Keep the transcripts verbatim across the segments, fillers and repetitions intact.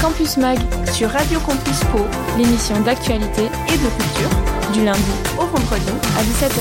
Campus Mag sur Radio Campus Pau, l'émission d'actualité et de culture, du lundi au vendredi à dix-sept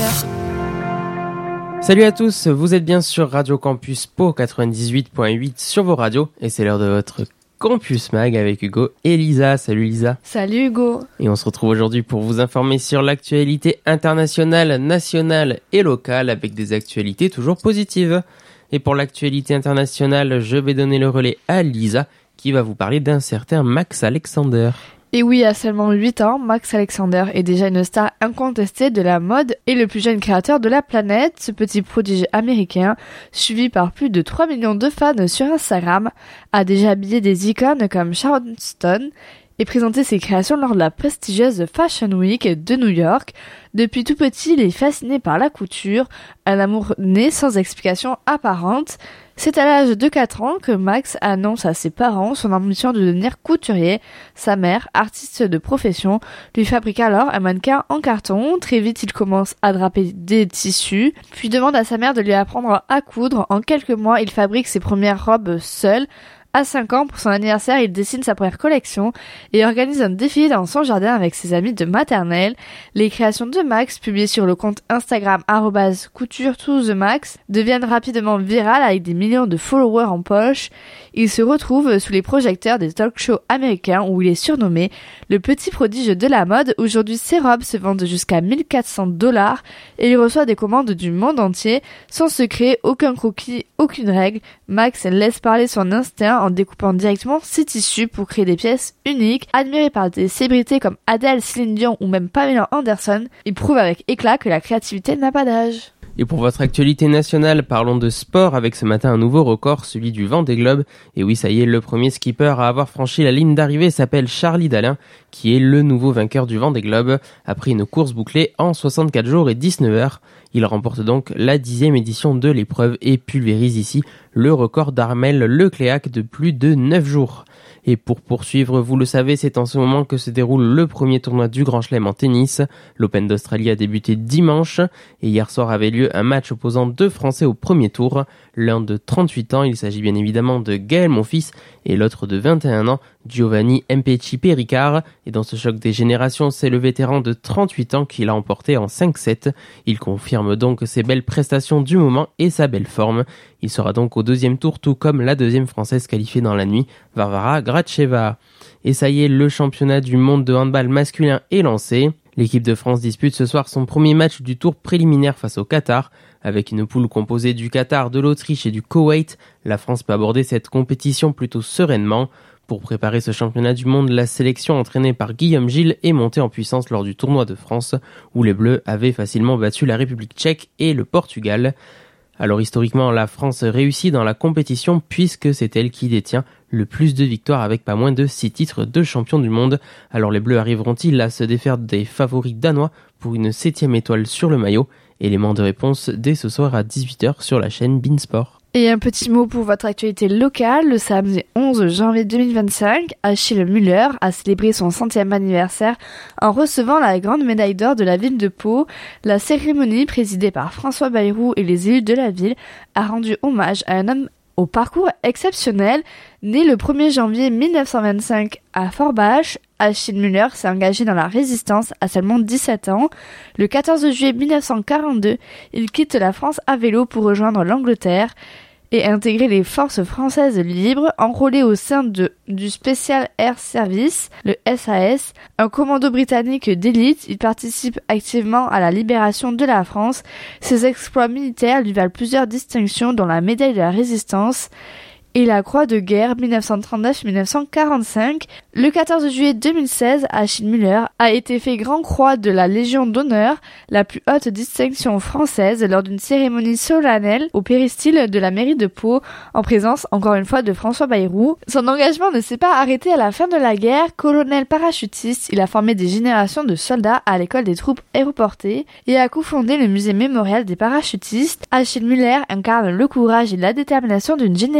heures. Salut à tous, vous êtes bien sur Radio Campus Pau quatre-vingt-dix-huit virgule huit sur vos radios et c'est l'heure de votre Campus Mag avec Hugo et Lisa. Salut Lisa. Salut Hugo. Et on se retrouve aujourd'hui pour vous informer sur l'actualité internationale, nationale et locale avec des actualités toujours positives. Et pour l'actualité internationale, je vais donner le relais à Lisa qui va vous parler d'un certain Max Alexander. Et oui, à seulement huit ans, Max Alexander est déjà une star incontestée de la mode et le plus jeune créateur de la planète. Ce petit prodige américain, suivi par plus de trois millions de fans sur Instagram, a déjà habillé des icônes comme Sharon Stone et présenté ses créations lors de la prestigieuse Fashion Week de New York. Depuis tout petit, il est fasciné par la couture, un amour né sans explication apparente. C'est à l'âge de quatre ans que Max annonce à ses parents son ambition de devenir couturier. Sa mère, artiste de profession, lui fabrique alors un mannequin en carton. Très vite, il commence à draper des tissus, puis demande à sa mère de lui apprendre à coudre. En quelques mois, il fabrique ses premières robes seul. À cinq ans, pour son anniversaire, il dessine sa première collection et organise un défilé dans son jardin avec ses amis de maternelle. Les créations de Max, publiées sur le compte Instagram arobase couture to the max, deviennent rapidement virales avec des millions de followers en poche. Il se retrouve sous les projecteurs des talk-shows américains où il est surnommé le petit prodige de la mode. Aujourd'hui, ses robes se vendent jusqu'à mille quatre cents dollars et il reçoit des commandes du monde entier. Sans secret, aucun croquis, aucune règle. Max laisse parler son instinct en découpant directement ses tissus pour créer des pièces uniques. Admiré par des célébrités comme Adele, Céline Dion ou même Pamela Anderson, il prouve avec éclat que la créativité n'a pas d'âge. Et pour votre actualité nationale, parlons de sport avec ce matin un nouveau record, celui du Vendée Globe. Et oui, ça y est, le premier skipper à avoir franchi la ligne d'arrivée s'appelle Charlie Dalin, qui est le nouveau vainqueur du Vendée Globe. Après une course bouclée en soixante-quatre jours et dix-neuf heures, il remporte donc la dixième édition de l'épreuve et pulvérise ici le record d'Armel Lecléac de plus de neuf jours. Et pour poursuivre, vous le savez, c'est en ce moment que se déroule le premier tournoi du Grand Chelem en tennis. L'Open d'Australie a débuté dimanche et hier soir avait lieu un match opposant deux Français au premier tour. L'un de trente-huit ans, il s'agit bien évidemment de Gaël Monfils, et l'autre de vingt et un ans, Giovanni Mpetshi Ricard. Et dans ce choc des générations, c'est le vétéran de trente-huit ans qui l'a emporté en cinq sept. Il confirme donc ses belles prestations du moment et sa belle forme. Il sera donc au deuxième tour, tout comme la deuxième française qualifiée dans la nuit, Varvara Gracheva. Et ça y est, le championnat du monde de handball masculin est lancé. L'équipe de France dispute ce soir son premier match du tour préliminaire face au Qatar. Avec une poule composée du Qatar, de l'Autriche et du Koweït, la France peut aborder cette compétition plutôt sereinement. Pour préparer ce championnat du monde, la sélection entraînée par Guillaume Gilles est montée en puissance lors du tournoi de France, où les Bleus avaient facilement battu la République tchèque et le Portugal. Alors historiquement, la France réussit dans la compétition puisque c'est elle qui détient le plus de victoires avec pas moins de six titres de champion du monde. Alors les Bleus arriveront-ils à se défaire des favoris danois pour une septième étoile sur le maillot? Élément de réponse dès ce soir à dix-huit heures sur la chaîne Beansport. Et un petit mot pour votre actualité locale. Le samedi onze janvier deux mille vingt-cinq, Achille Muller a célébré son centième anniversaire en recevant la grande médaille d'or de la ville de Pau. La cérémonie, présidée par François Bayrou et les élus de la ville, a rendu hommage à un homme au parcours exceptionnel. Né le premier janvier mille neuf cent vingt-cinq à Forbach, Achille Muller s'est engagé dans la résistance à seulement dix-sept ans. Le quatorze juillet mille neuf cent quarante-deux, il quitte la France à vélo pour rejoindre l'Angleterre et intégrer les forces françaises libres. Enrôlé au sein de, du Special Air Service, le S A S, un commando britannique d'élite, il participe activement à la libération de la France. Ses exploits militaires lui valent plusieurs distinctions, dont la médaille de la Résistance et la Croix de guerre mille neuf cent trente-neuf mille neuf cent quarante-cinq. Le quatorze juillet deux mille seize, Achille Muller a été fait Grand Croix de la Légion d'honneur, la plus haute distinction française, lors d'une cérémonie solennelle au péristyle de la mairie de Pau, en présence, encore une fois, de François Bayrou. Son engagement ne s'est pas arrêté à la fin de la guerre. Colonel parachutiste, il a formé des générations de soldats à l'école des troupes aéroportées et a cofondé le musée mémorial des parachutistes. Achille Muller incarne le courage et la détermination d'une génération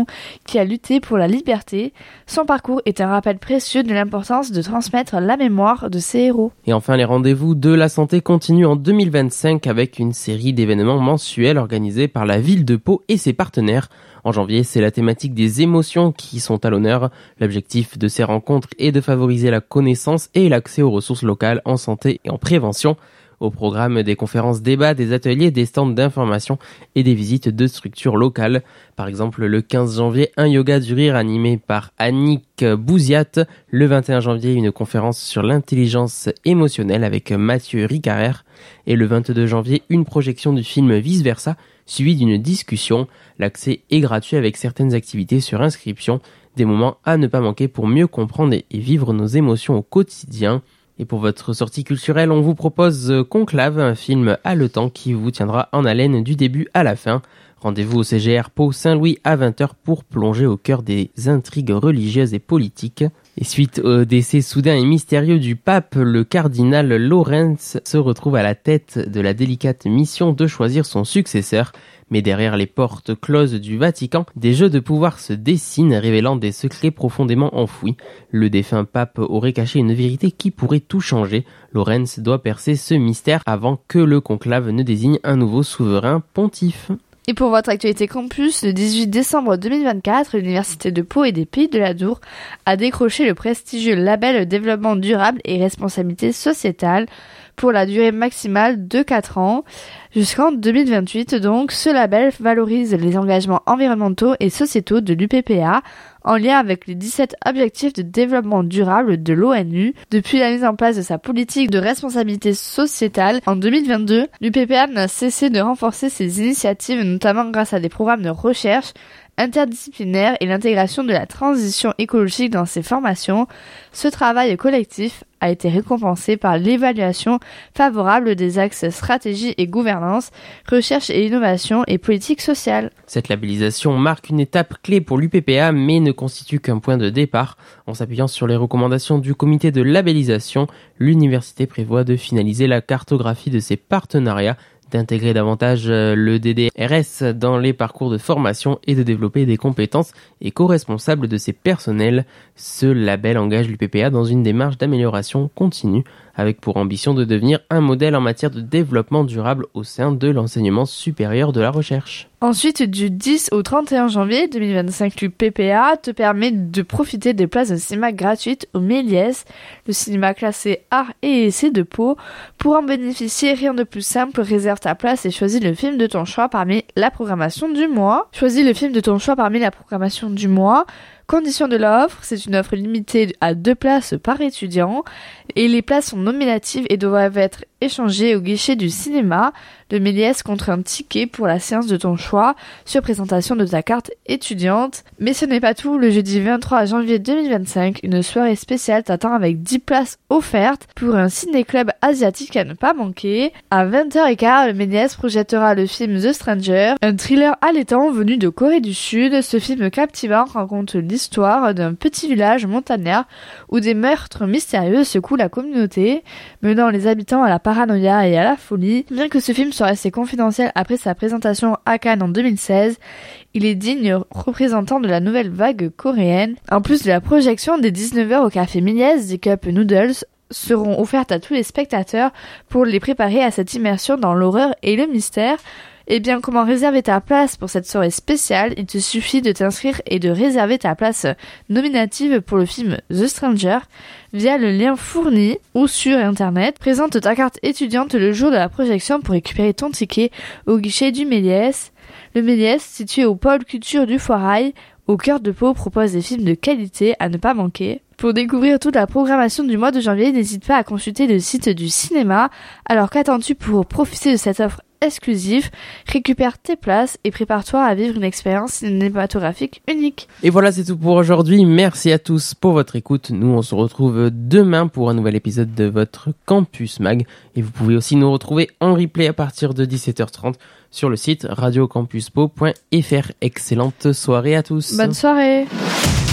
génération qui a lutté pour la liberté. Son parcours est un rappel précieux de l'importance de transmettre la mémoire de ses héros. Et enfin, les rendez-vous de la santé continuent en deux mille vingt-cinq avec une série d'événements mensuels organisés par la ville de Pau et ses partenaires. En janvier, c'est la thématique des émotions qui sont à l'honneur. L'objectif de ces rencontres est de favoriser la connaissance et l'accès aux ressources locales en santé et en prévention. Au programme, des conférences débats, des ateliers, des stands d'information et des visites de structures locales. Par exemple, le quinze janvier, un yoga du rire animé par Annick Bouziat. Le vingt et un janvier, une conférence sur l'intelligence émotionnelle avec Mathieu Ricarer. Et le vingt-deux janvier, une projection du film Vice Versa, suivie d'une discussion. L'accès est gratuit avec certaines activités sur inscription. Des moments à ne pas manquer pour mieux comprendre et vivre nos émotions au quotidien. Et pour votre sortie culturelle, on vous propose Conclave, un film haletant qui vous tiendra en haleine du début à la fin. Rendez-vous au C G R Pau Saint-Louis à vingt heures pour plonger au cœur des intrigues religieuses et politiques. Et suite au décès soudain et mystérieux du pape, le cardinal Lorenz se retrouve à la tête de la délicate mission de choisir son successeur. Mais derrière les portes closes du Vatican, des jeux de pouvoir se dessinent, révélant des secrets profondément enfouis. Le défunt pape aurait caché une vérité qui pourrait tout changer. Lorenz doit percer ce mystère avant que le conclave ne désigne un nouveau souverain pontife. Et pour votre actualité campus, le dix-huit décembre deux mille vingt-quatre, l'Université de Pau et des Pays de l'Adour a décroché le prestigieux label Développement durable et responsabilité sociétale pour la durée maximale de quatre ans. Jusqu'en deux mille vingt-huit, donc, ce label valorise les engagements environnementaux et sociétaux de l'U P P A en lien avec les dix-sept objectifs de développement durable de l'ONU. Depuis la mise en place de sa politique de responsabilité sociétale en deux mille vingt-deux, l'U P P A n'a cessé de renforcer ses initiatives, notamment grâce à des programmes de recherche interdisciplinaire et l'intégration de la transition écologique dans ses formations. Ce travail collectif a été récompensé par l'évaluation favorable des axes stratégie et gouvernance, recherche et innovation et politique sociale. Cette labellisation marque une étape clé pour l'U P P A mais ne constitue qu'un point de départ. En s'appuyant sur les recommandations du comité de labellisation, l'université prévoit de finaliser la cartographie de ses partenariats, d'intégrer davantage le D D R S dans les parcours de formation et de développer des compétences éco-responsables de ses personnels. Ce label engage l'U P P A dans une démarche d'amélioration continue, avec pour ambition de devenir un modèle en matière de développement durable au sein de l'enseignement supérieur de la recherche. Ensuite, du dix au trente et un janvier deux mille vingt-cinq, l'U P P A te permet de profiter des places de cinéma gratuites au Méliès, le cinéma classé Art et Essai de Pau. Pour en bénéficier, rien de plus simple, réserve ta place et choisis le film de ton choix parmi la programmation du mois. Choisis le film de ton choix parmi la programmation du mois. Condition de l'offre, c'est une offre limitée à deux places par étudiant et les places sont nominatives et doivent être échangées au guichet du cinéma de Méliès contre un ticket pour la séance de ton choix sur présentation de ta carte étudiante. Mais ce n'est pas tout, le jeudi vingt-trois janvier deux mille vingt-cinq, une soirée spéciale t'attend avec dix places offertes pour un ciné-club asiatique à ne pas manquer. À vingt heures quinze, le Méliès projettera le film The Stranger, un thriller allaitant venu de Corée du Sud. Ce film captivant raconte l'histoire d'un petit village montagnard où des meurtres mystérieux secouent la communauté, menant les habitants à la paranoïa et à la folie. Bien que ce film soit resté confidentiel après sa présentation à Cannes en deux mille seize, il est digne représentant de la nouvelle vague coréenne. En plus de la projection des dix-neuf heures au café Méliès, des cup noodles seront offertes à tous les spectateurs pour les préparer à cette immersion dans l'horreur et le mystère. Eh bien, comment réserver ta place pour cette soirée spéciale? Il te suffit de t'inscrire et de réserver ta place nominative pour le film The Stranger via le lien fourni ou sur internet. Présente ta carte étudiante le jour de la projection pour récupérer ton ticket au guichet du Méliès. Le Méliès, situé au pôle culture du Foirail, au cœur de Pau, propose des films de qualité à ne pas manquer. Pour découvrir toute la programmation du mois de janvier, n'hésite pas à consulter le site du cinéma. Alors qu'attends-tu pour profiter de cette offre exclusive? Récupère tes places et prépare-toi à vivre une expérience cinématographique unique. Et voilà, c'est tout pour aujourd'hui. Merci à tous pour votre écoute. Nous, on se retrouve demain pour un nouvel épisode de votre Campus Mag. Et vous pouvez aussi nous retrouver en replay à partir de dix-sept heures trente sur le site radio campus pau point f r. Excellente soirée à tous. Bonne soirée.